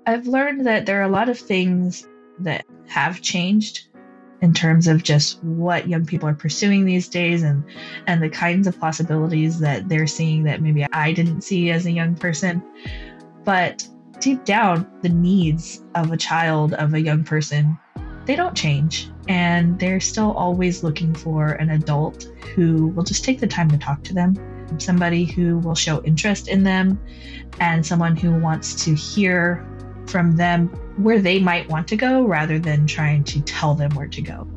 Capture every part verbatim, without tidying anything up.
I've learned that there are a lot of things that have changed in terms of just what young people are pursuing these days and and the kinds of possibilities that they're seeing that maybe I didn't see as a young person. But deep down, the needs of a child, of a young person, they don't change. And they're still always looking for an adult who will just take the time to talk to them, somebody who will show interest in them, and someone who wants to hear from them where they might want to go rather than trying to tell them where to go.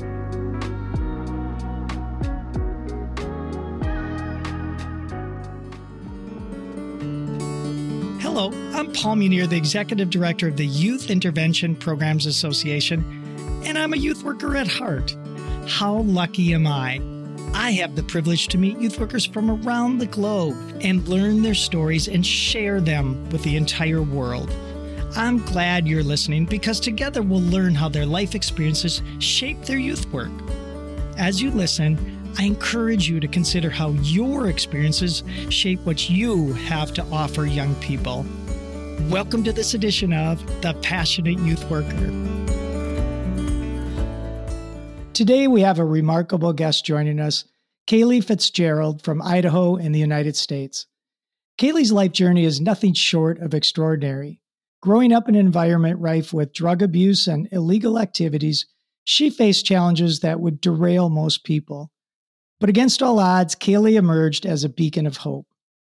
Hello, I'm Paul Munier, the Executive Director of the Youth Intervention Programs Association, and I'm a youth worker at heart. How lucky am I? I have the privilege to meet youth workers from around the globe and learn their stories and share them with the entire world. I'm glad you're listening because together we'll learn how their life experiences shape their youth work. As you listen, I encourage you to consider how your experiences shape what you have to offer young people. Welcome to this edition of The Passionate Youth Worker. Today we have a remarkable guest joining us, Kaylee Fitzgerald from Idaho in the United States. Kaylee's life journey is nothing short of extraordinary. Growing up in an environment rife with drug abuse and illegal activities, she faced challenges that would derail most people. But against all odds, Kaylee emerged as a beacon of hope.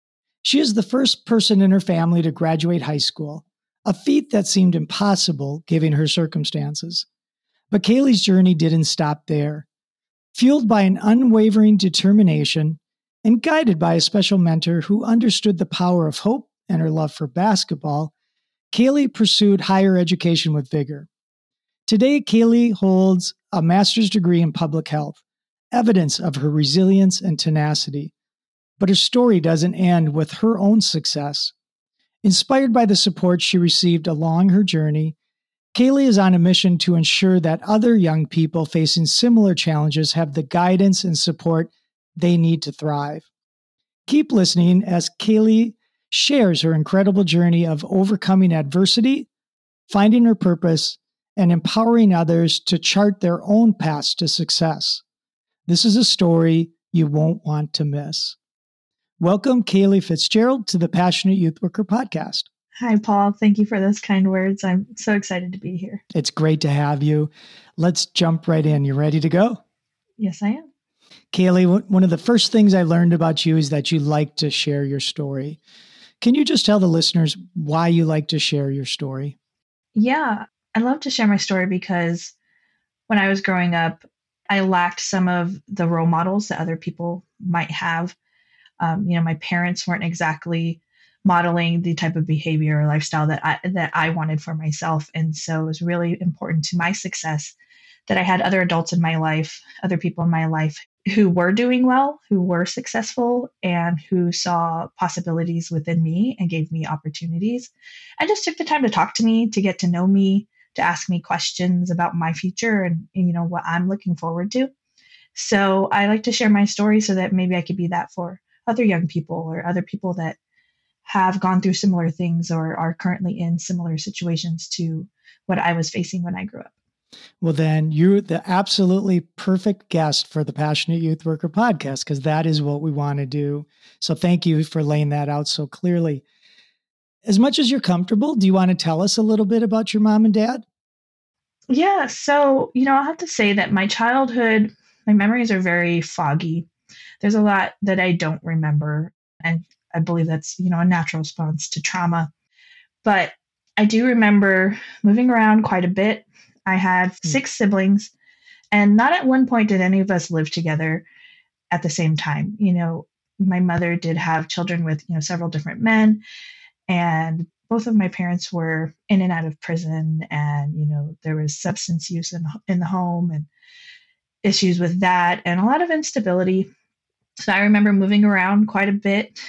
She is the first person in her family to graduate high school, a feat that seemed impossible given her circumstances. But Kaylee's journey didn't stop there. Fueled by an unwavering determination and guided by a special mentor who understood the power of hope and her love for basketball, Kaylee pursued higher education with vigor. Today, Kaylee holds a master's degree in public health, evidence of her resilience and tenacity. But her story doesn't end with her own success. Inspired by the support she received along her journey, Kaylee is on a mission to ensure that other young people facing similar challenges have the guidance and support they need to thrive. Keep listening as Kaylee shares her incredible journey of overcoming adversity, finding her purpose, and empowering others to chart their own paths to success. This is a story you won't want to miss. Welcome, Kaylee Fitzgerald, to the Passionate Youth Worker podcast. Hi, Paul. Thank you for those kind words. I'm so excited to be here. It's great to have you. Let's jump right in. You ready to go? Yes, I am. Kaylee, one of the first things I learned about you is that you like to share your story. Can you just tell the listeners why you like to share your story? Yeah, I love to share my story because when I was growing up, I lacked some of the role models that other people might have. Um, you know, my parents weren't exactly modeling the type of behavior or lifestyle that I, that I wanted for myself. And so it was really important to my success that I had other adults in my life, other people in my life who were doing well, who were successful, and who saw possibilities within me and gave me opportunities and just took the time to talk to me, to get to know me, to ask me questions about my future and, and you know, what I'm looking forward to. So I like to share my story so that maybe I could be that for other young people or other people that have gone through similar things or are currently in similar situations to what I was facing when I grew up. Well, then you're the absolutely perfect guest for the Passionate Youth Worker podcast, because that is what we want to do. So thank you for laying that out so clearly. As much as you're comfortable, do you want to tell us a little bit about your mom and dad? Yeah. So, you know, I'll have to say that my childhood, my memories are very foggy. There's a lot that I don't remember. And I believe that's, you know, a natural response to trauma. But I do remember moving around quite a bit. I had six siblings, and not at one point did any of us live together at the same time. You know, my mother did have children with, you know, several different men, and both of my parents were in and out of prison, and, you know, there was substance use in, in the home and issues with that and a lot of instability. So I remember moving around quite a bit.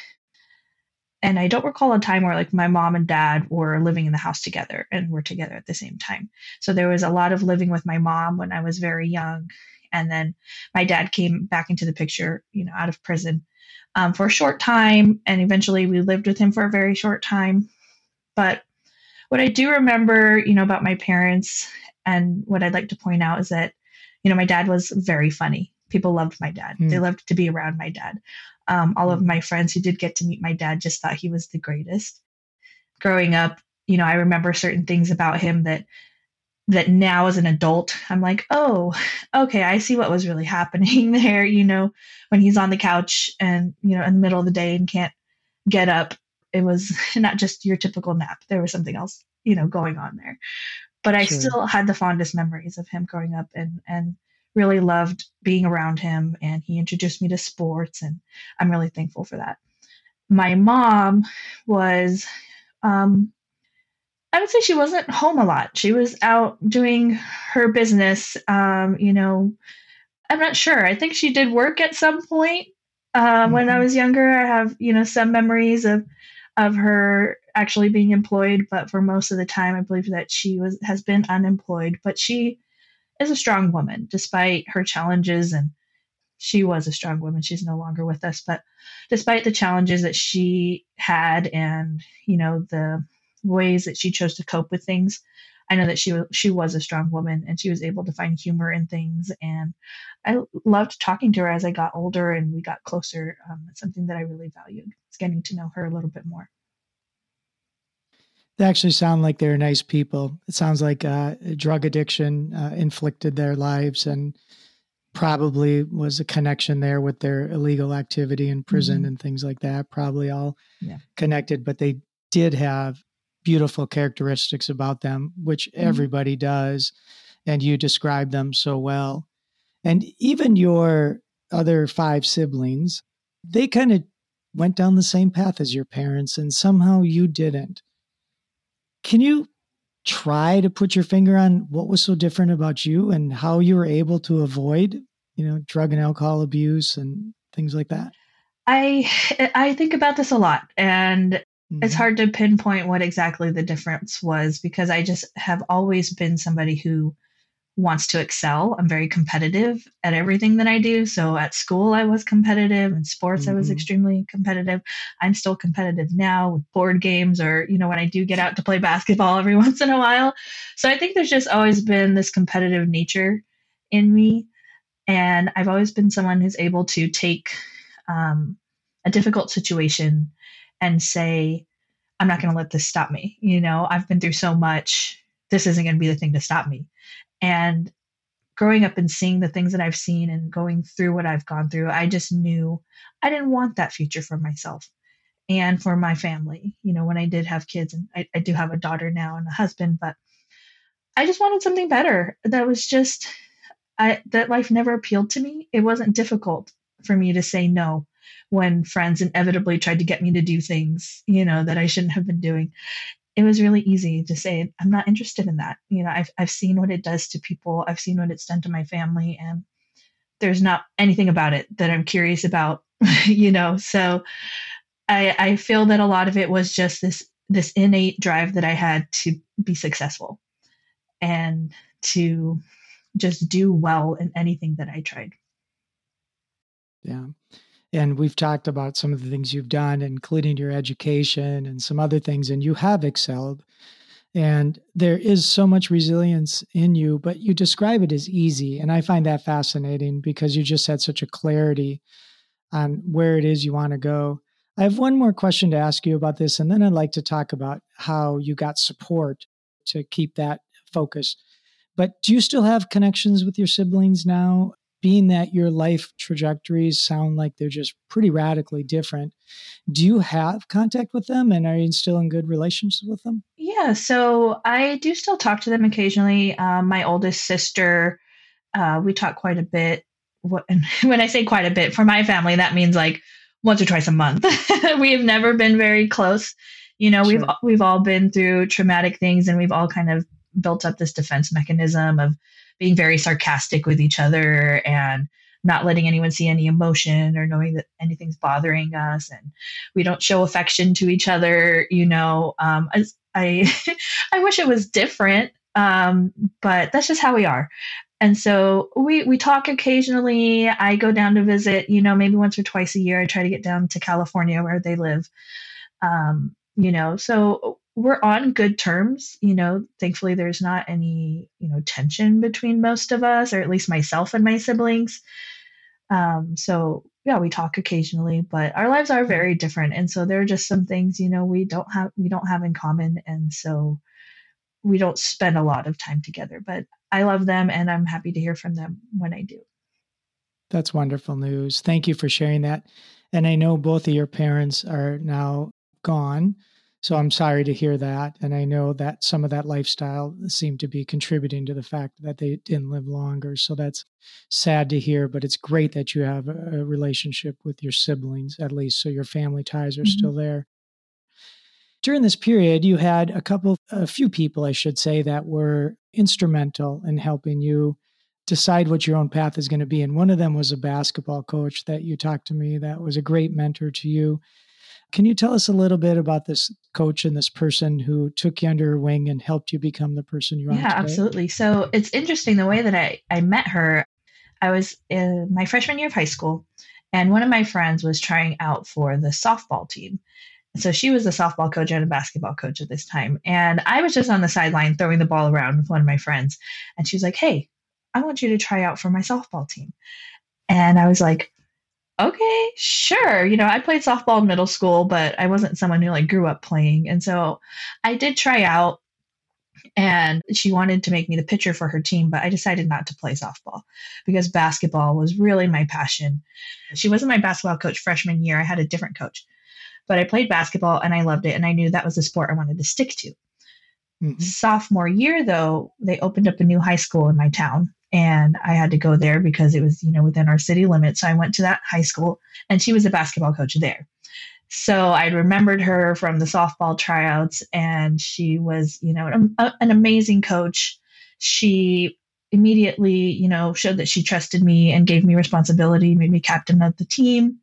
And I don't recall a time where like my mom and dad were living in the house together and were together at the same time. So there was a lot of living with my mom when I was very young. And then my dad came back into the picture, you know, out of prison um, for a short time. And eventually we lived with him for a very short time. But what I do remember, you know, about my parents and what I'd like to point out is that, you know, my dad was very funny. People loved my dad. They Mm, loved to be around my dad. Um, all of mm, my friends who did get to meet my dad just thought he was the greatest. Growing up, you know, I remember certain things about him that that now as an adult, I'm like, oh, okay, I see what was really happening there, you know, when he's on the couch and, you know, in the middle of the day and can't get up. It was not just your typical nap. There was something else, you know, going on there. But I sure. still had the fondest memories of him growing up and and really loved being around him, and he introduced me to sports, and I'm really thankful for that. My mom was um I would say she wasn't home a lot. She was out doing her business. Um, you know, I'm not sure. I think she did work at some point. Uh, when I Hmm. was younger, I have, you know, some memories of of her actually being employed, but for most of the time, I believe that she was has been unemployed. But she is a strong woman, despite her challenges, and she was a strong woman. She's no longer with us, but despite the challenges that she had, and you know the ways that she chose to cope with things, I know that she was she was a strong woman, and she was able to find humor in things. And I loved talking to her as I got older and we got closer. Um, it's something that I really valued. It's getting to know her a little bit more. They actually sound like they're nice people. It sounds like uh, drug addiction uh, inflicted their lives and probably was a connection there with their illegal activity in prison Hmm. and things like that, probably all Yeah. connected, but they did have beautiful characteristics about them, which Hmm. everybody does. And you described them so well. And even your other five siblings, they kind of went down the same path as your parents, and somehow you didn't. Can you try to put your finger on what was so different about you and how you were able to avoid, you know, drug and alcohol abuse and things like that? I I think about this a lot, and it's Hmm. hard to pinpoint what exactly the difference was because I just have always been somebody who wants to excel. I'm very competitive at everything that I do. So at school, I was competitive. In sports, I was Hmm. extremely competitive. I'm still competitive now with board games or, you know, when I do get out to play basketball every once in a while. So I think there's just always been this competitive nature in me. And I've always been someone who's able to take um, a difficult situation and say, I'm not going to let this stop me. You know, I've been through so much. This isn't going to be the thing to stop me. And growing up and seeing the things that I've seen and going through what I've gone through, I just knew I didn't want that future for myself and for my family. You know, when I did have kids, and I, I do have a daughter now and a husband, but I just wanted something better. That was just, I, that life never appealed to me. It wasn't difficult for me to say no when friends inevitably tried to get me to do things, you know, that I shouldn't have been doing. It was really easy to say, I'm not interested in that. You know, I've, I've seen what it does to people. I've seen what it's done to my family, and there's not anything about it that I'm curious about, you know? So I, I feel that a lot of it was just this, this innate drive that I had to be successful and to just do well in anything that I tried. Yeah. And we've talked about some of the things you've done, including your education and some other things, and you have excelled. And there is so much resilience in you, but you describe it as easy. And I find that fascinating because you just had such a clarity on where it is you want to go. I have one more question to ask you about this, and then I'd like to talk about how you got support to keep that focus. But do you still have connections with your siblings now? Being that your life trajectories sound like they're just pretty radically different, do you have contact with them and are you still in good relations with them? Yeah, so I do still talk to them occasionally. Um, my oldest sister, uh, we talk quite a bit. What, and when I say quite a bit, for my family, that means like once or twice a month. We have never been very close. You know, we've Sure. we've all been through traumatic things, and we've all kind of built up this defense mechanism of being very sarcastic with each other and not letting anyone see any emotion or knowing that anything's bothering us, and we don't show affection to each other. You know, um, I I, I wish it was different, um, but that's just how we are. And so we we talk occasionally. I go down to visit, you know, maybe once or twice a year. I try to get down to California where they live. Um, you know, so we're on good terms. You know, thankfully there's not any, you know, tension between most of us, or at least myself and my siblings. Um, so yeah, we talk occasionally, but our lives are very different. And so there are just some things, you know, we don't have, we don't have in common. And so we don't spend a lot of time together, but I love them and I'm happy to hear from them when I do. That's wonderful news. Thank you for sharing that. And I know both of your parents are now gone. So I'm sorry to hear that. And I know that some of that lifestyle seemed to be contributing to the fact that they didn't live longer. So that's sad to hear, but it's great that you have a relationship with your siblings, at least, so your family ties are mm-hmm. still there. During this period, you had a couple, a few people, I should say, that were instrumental in helping you decide what your own path is going to be. And one of them was a basketball coach that you talked to me that was a great mentor to you. Can you tell us a little bit about this coach and this person who took you under her wing and helped you become the person you are yeah, today? Absolutely. So it's interesting the way that I, I met her. I was in my freshman year of high school, and one of my friends was trying out for the softball team. So she was a softball coach and a basketball coach at this time. And I was just on the sideline throwing the ball around with one of my friends. And she was like, hey, I want you to try out for my softball team. And I was like, okay, sure. You know, I played softball in middle school, but I wasn't someone who like grew up playing. And so I did try out, and she wanted to make me the pitcher for her team, but I decided not to play softball because basketball was really my passion. She wasn't my basketball coach freshman year. I had a different coach, but I played basketball and I loved it. And I knew that was the sport I wanted to stick to. Mm-hmm. Sophomore year, though, they opened up a new high school in my town. And I had to go there because it was, you know, within our city limits. So I went to that high school, and she was a basketball coach there. So I remembered her from the softball tryouts, and she was, you know, an, an amazing coach. She immediately, you know, showed that she trusted me and gave me responsibility, made me captain of the team,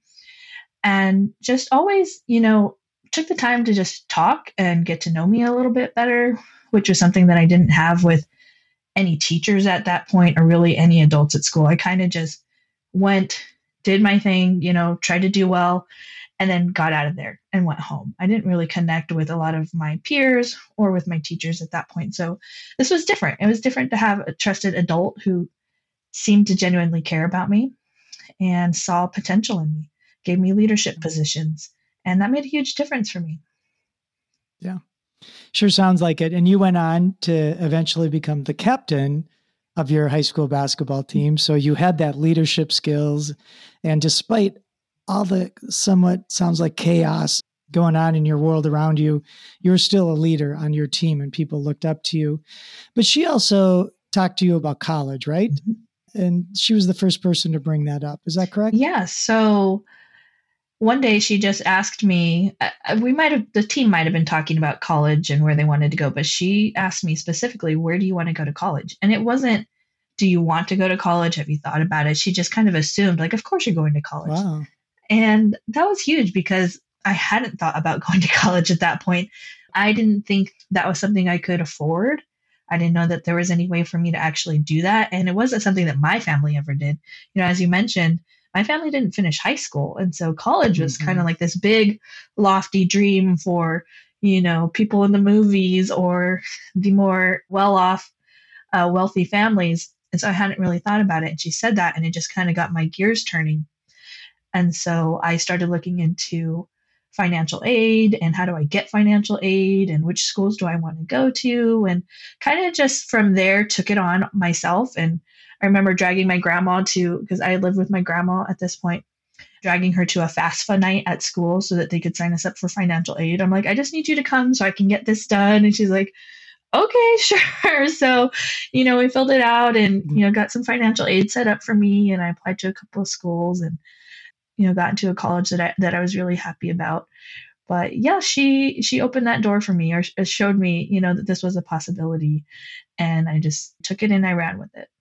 and just always, you know, took the time to just talk and get to know me a little bit better, which was something that I didn't have with any teachers at that point, or really any adults at school. I kind of just went, did my thing, you know, tried to do well, and then got out of there and went home. I didn't really connect with a lot of my peers or with my teachers at that point. So this was different. It was different to have a trusted adult who seemed to genuinely care about me and saw potential in me, gave me leadership positions. And that made a huge difference for me. Yeah. Sure sounds like it. And you went on to eventually become the captain of your high school basketball team. So you had that leadership skills. And despite all the somewhat sounds like chaos going on in your world around you, you were still a leader on your team and people looked up to you. But she also talked to you about college, right? Mm-hmm. And she was the first person to bring that up. Is that correct? Yeah. So one day she just asked me, uh, we might have, the team might have been talking about college and where they wanted to go, but she asked me specifically, where do you want to go to college? And it wasn't, do you want to go to college? Have you thought about it? She just kind of assumed, like, of course you're going to college. Wow. And that was huge because I hadn't thought about going to college at that point. I didn't think that was something I could afford. I didn't know that there was any way for me to actually do that. And it wasn't something that my family ever did. You know, as you mentioned, my family didn't finish high school. And so college was mm-hmm. kind of like this big, lofty dream for, you know, people in the movies or the more well-off, uh, wealthy families. And so I hadn't really thought about it. And she said that, and it just kind of got my gears turning. And so I started looking into financial aid and how do I get financial aid and which schools do I want to go to, and kind of just from there took it on myself. And I remember dragging my grandma to, because I lived with my grandma at this point, dragging her to a FAFSA night at school so that they could sign us up for financial aid. I'm like, I just need you to come so I can get this done. And she's like, okay, sure. So, you know, we filled it out and, you know, got some financial aid set up for me. And I applied to a couple of schools and, you know, got into a college that I, that I was really happy about. But yeah, she, she opened that door for me, or showed me, you know, that this was a possibility. And I just took it and I ran with it.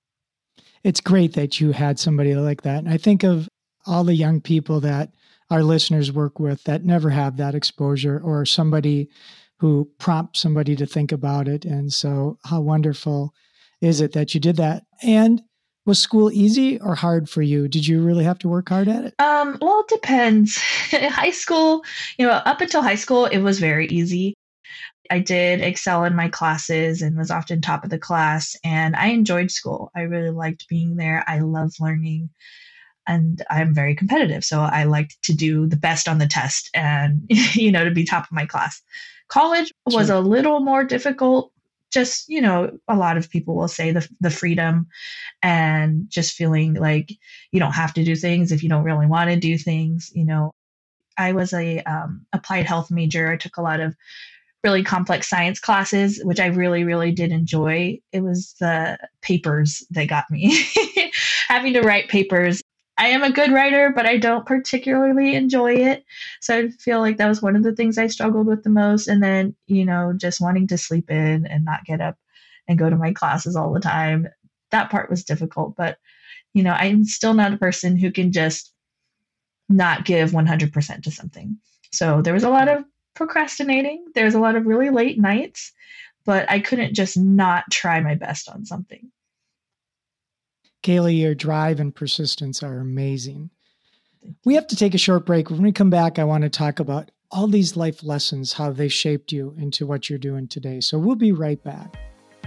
It's great that you had somebody like that. And I think of all the young people that our listeners work with that never have that exposure, or somebody who prompts somebody to think about it. And so how wonderful is it that you did that? And was school easy or hard for you? Did you really have to work hard at it? Um, well, it depends. High school, you know, up until high school, it was very easy. I did excel in my classes and was often top of the class, and I enjoyed school. I really liked being there. I love learning, and I'm very competitive. So I liked to do the best on the test and, you know, to be top of my class. College was Sure. a little more difficult. Just, you know, a lot of people will say the, the freedom and just feeling like you don't have to do things if you don't really want to do things. You know, I was a um, applied health major. I took a lot of really complex science classes, which I really, really did enjoy. It was the papers that got me. Having to write papers. I am a good writer, but I don't particularly enjoy it. So I feel like that was one of the things I struggled with the most. And then, you know, just wanting to sleep in and not get up and go to my classes all the time. That part was difficult. But, you know, I'm still not a person who can just not give one hundred percent to something. So there was a lot of procrastinating. There was a lot of really late nights, but I couldn't just not try my best on something. Kaylee, your drive and persistence are amazing. We have to take a short break. When we come back, I want to talk about all these life lessons, how they shaped you into what you're doing today. So we'll be right back.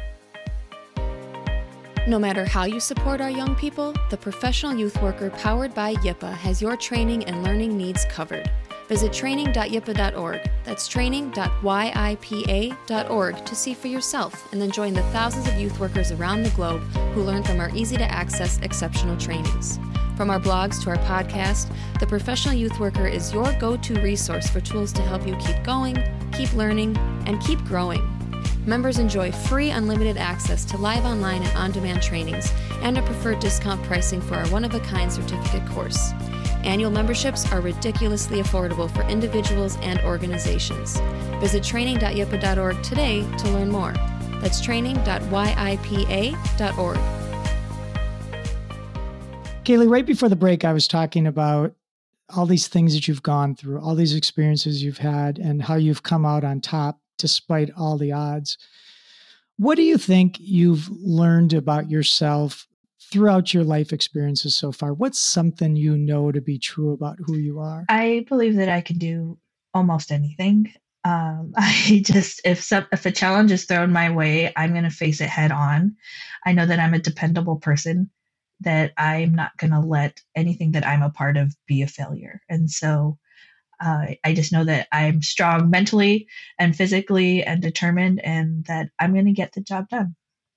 No matter how you support our young people, the Professional Youth Worker powered by Y I P A has your training and learning needs covered. Visit training dot y i p a dot org. That's training dot y i p a dot org to see for yourself and then join the thousands of youth workers around the globe who learn from our easy-to-access exceptional trainings. From our blogs to our podcast, the Professional Youth Worker is your go-to resource for tools to help you keep going, keep learning, and keep growing. Members enjoy free unlimited access to live online and on-demand trainings and a preferred discount pricing for our one-of-a-kind certificate course. Annual memberships are ridiculously affordable for individuals and organizations. Visit training dot y i p a dot org today to learn more. That's training dot y i p a dot org. Kaylee, right before the break, I was talking about all these things that you've gone through, all these experiences you've had, and how you've come out on top despite all the odds. What do you think you've learned about yourself throughout your life experiences so far? What's something you know to be true about who you are? I believe that I can do almost anything. Um, I just, if some, if a challenge is thrown my way, I'm going to face it head on. I know that I'm a dependable person, that I'm not going to let anything that I'm a part of be a failure. And so uh, I just know that I'm strong mentally and physically and determined, and that I'm going to get the job done.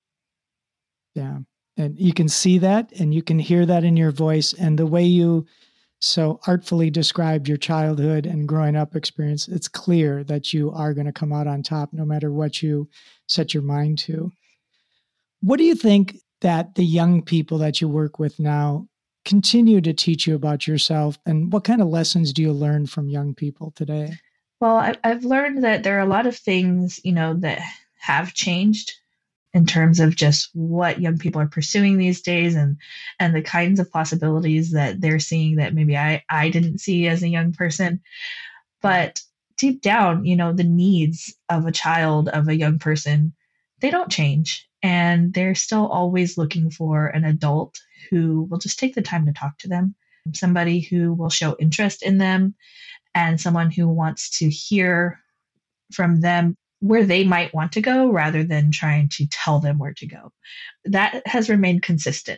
Yeah. And you can see that and you can hear that in your voice, and the way you so artfully described your childhood and growing up experience. It's clear that you are going to come out on top no matter what you set your mind to. What do you think that the young people that you work with now continue to teach you about yourself, and what kind of lessons do you learn from young people today? Well, I, I've learned that there are a lot of things, you know, that have changed in terms of just what young people are pursuing these days, and and the kinds of possibilities that they're seeing that maybe I, I didn't see as a young person. But deep down, you know, the needs of a child, of a young person, they don't change. And they're still always looking for an adult who will just take the time to talk to them, somebody who will show interest in them, and someone who wants to hear from them where they might want to go rather than trying to tell them where to go. That has remained consistent.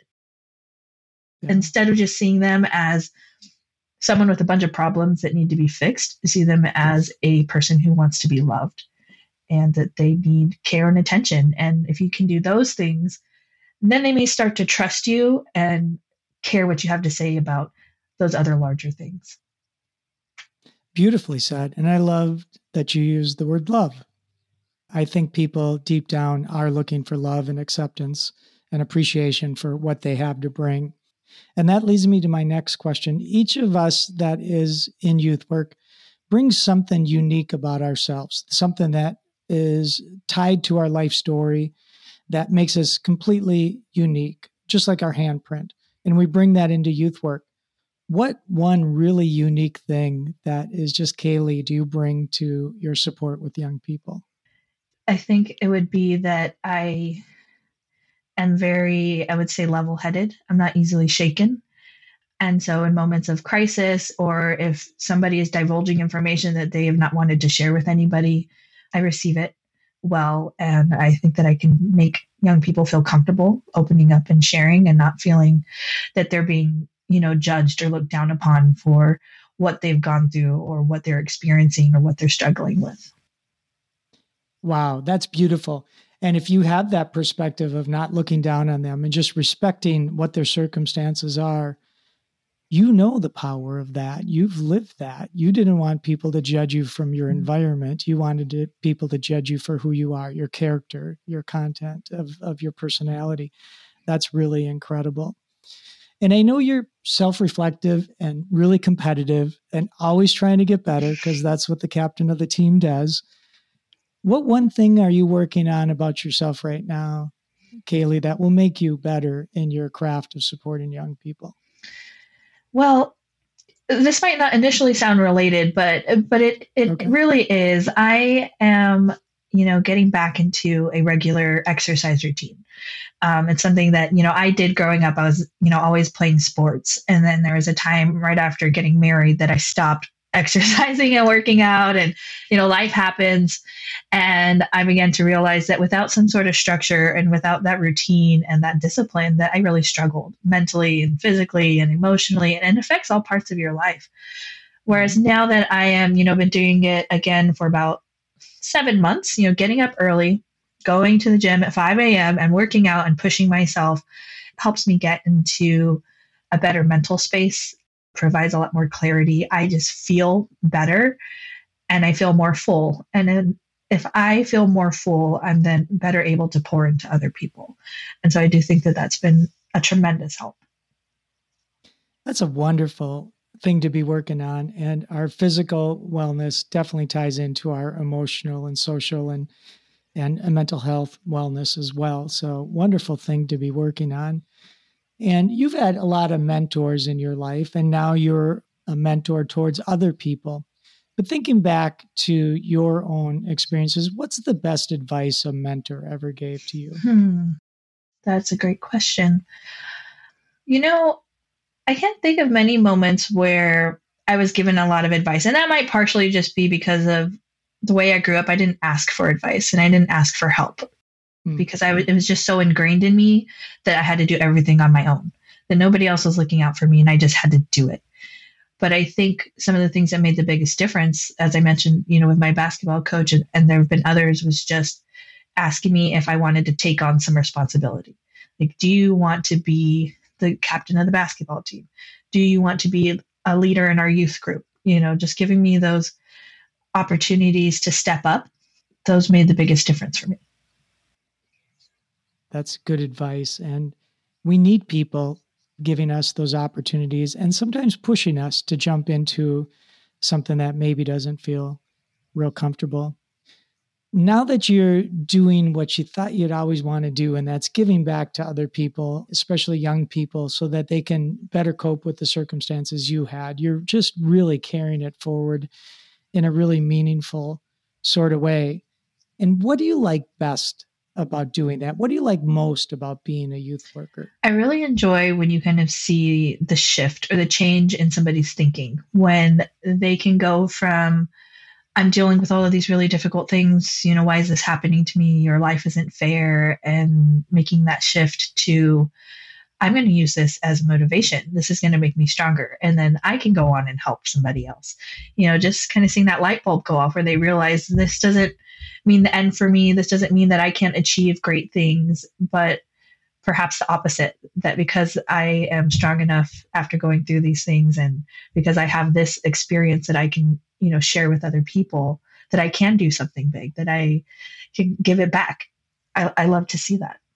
Yeah. Instead of just seeing them as someone with a bunch of problems that need to be fixed, see them as a person who wants to be loved, and that they need care and attention. And if you can do those things, then they may start to trust you and care what you have to say about those other larger things. Beautifully said. And I love that you used the word love. I think people deep down are looking for love and acceptance and appreciation for what they have to bring. And that leads me to my next question. Each of us that is in youth work brings something unique about ourselves, something that is tied to our life story that makes us completely unique, just like our handprint. And we bring that into youth work. What one really unique thing that is just Kaylee do you bring to your support with young people? I think it would be that I am very, I would say, level-headed. I'm not easily shaken. And so in moments of crisis, or if somebody is divulging information that they have not wanted to share with anybody, I receive it well. And I think that I can make young people feel comfortable opening up and sharing and not feeling that they're being, you know, judged or looked down upon for what they've gone through or what they're experiencing or what they're struggling with. Wow, that's beautiful. And if you have that perspective of not looking down on them and just respecting what their circumstances are, you know the power of that. You've lived that. You didn't want people to judge you from your environment. You wanted to, people to judge you for who you are, your character, your content of, of your personality. That's really incredible. And I know you're self-reflective and really competitive and always trying to get better because that's what the captain of the team does. What one thing are you working on about yourself right now, Kaylee, that will make you better in your craft of supporting young people? Well, this might not initially sound related, but but it it okay. really is. I am, you know, getting back into a regular exercise routine. Um, it's something that, you know, I did growing up. I was, you know, always playing sports. And then there was a time right after getting married that I stopped exercising and working out, and, you know, life happens. And I began to realize that without some sort of structure and without that routine and that discipline, that I really struggled mentally and physically and emotionally, and it affects all parts of your life. Whereas now that I am, you know, been doing it again for about seven months, you know, getting up early, going to the gym at five a.m. and working out and pushing myself helps me get into a better mental space, provides a lot more clarity. I just feel better and I feel more full. And then if I feel more full, I'm then better able to pour into other people. And so I do think that that's been a tremendous help. That's a wonderful thing to be working on. And our physical wellness definitely ties into our emotional and social and and mental health wellness as well. So wonderful thing to be working on. And you've had a lot of mentors in your life, and now you're a mentor towards other people. But thinking back to your own experiences, what's the best advice a mentor ever gave to you? Hmm. That's a great question. You know, I can't think of many moments where I was given a lot of advice, and that might partially just be because of the way I grew up. I didn't ask for advice and I didn't ask for help mm-hmm. because I w- it was just so ingrained in me that I had to do everything on my own, that nobody else was looking out for me and I just had to do it. But I think some of the things that made the biggest difference, as I mentioned, you know, with my basketball coach, and, and there have been others, was just asking me if I wanted to take on some responsibility. Like, do you want to be the captain of the basketball team? Do you want to be a leader in our youth group? You know, just giving me those opportunities to step up. Those made the biggest difference for me. That's good advice. And we need people giving us those opportunities and sometimes pushing us to jump into something that maybe doesn't feel real comfortable. Now that you're doing what you thought you'd always want to do, and that's giving back to other people, especially young people, so that they can better cope with the circumstances you had, you're just really carrying it forward in a really meaningful sort of way. And what do you like best about doing that? What do you like most about being a youth worker? I really enjoy when you kind of see the shift or the change in somebody's thinking, when they can go from, I'm dealing with all of these really difficult things, you know, why is this happening to me? Your life isn't fair, and making that shift to, I'm going to use this as motivation. This is going to make me stronger. And then I can go on and help somebody else. You know, just kind of seeing that light bulb go off where they realize this doesn't mean the end for me. This doesn't mean that I can't achieve great things, but perhaps the opposite, that because I am strong enough after going through these things, and because I have this experience that I can, you know, share with other people, that I can do something big, that I can give it back. I, I love to see that.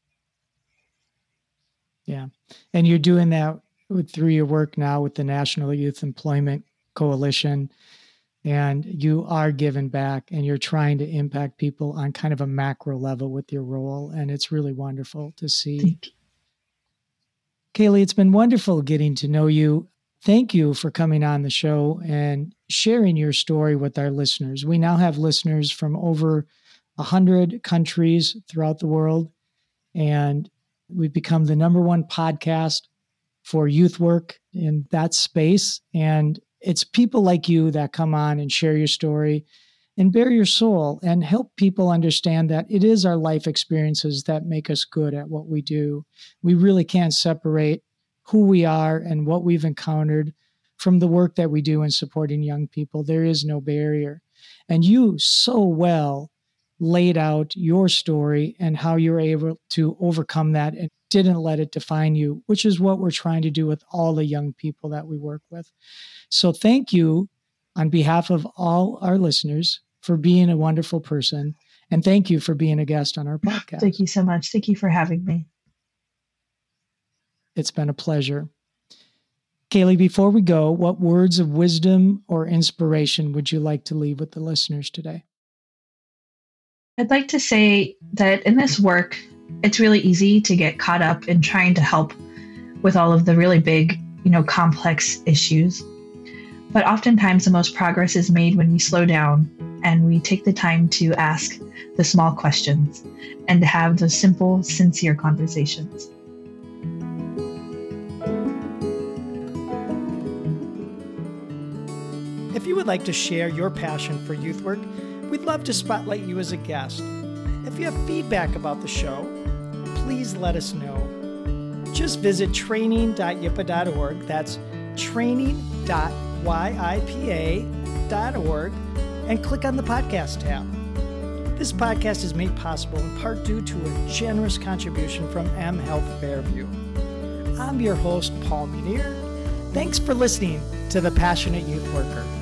Yeah. And you're doing that with, through your work now with the National Youth Employment Coalition, and you are giving back and you're trying to impact people on kind of a macro level with your role. And it's really wonderful to see. Kaylee, it's been wonderful getting to know you. Thank you for coming on the show and sharing your story with our listeners. We now have listeners from over one hundred countries throughout the world, and we've become the number one podcast for youth work in that space. And it's people like you that come on and share your story and bare your soul and help people understand that it is our life experiences that make us good at what we do. We really can't separate who we are and what we've encountered from the work that we do in supporting young people. There is no barrier. And you so well laid out your story and how you were able to overcome that and didn't let it define you, which is what we're trying to do with all the young people that we work with. So thank you on behalf of all our listeners for being a wonderful person. And thank you for being a guest on our podcast. Thank you so much. Thank you for having me. It's been a pleasure. Kaylee, before we go, what words of wisdom or inspiration would you like to leave with the listeners today? I'd like to say that in this work, it's really easy to get caught up in trying to help with all of the really big, you know, complex issues. But oftentimes the most progress is made when we slow down and we take the time to ask the small questions and to have those simple, sincere conversations. If you would like to share your passion for youth work, we'd love to spotlight you as a guest. If you have feedback about the show, please let us know. Just visit training dot yipa dot org. That's training dot yipa dot org and click on the podcast tab. This podcast is made possible in part due to a generous contribution from M Health Fairview. I'm your host, Paul Munir. Thanks for listening to The Passionate Youth Worker.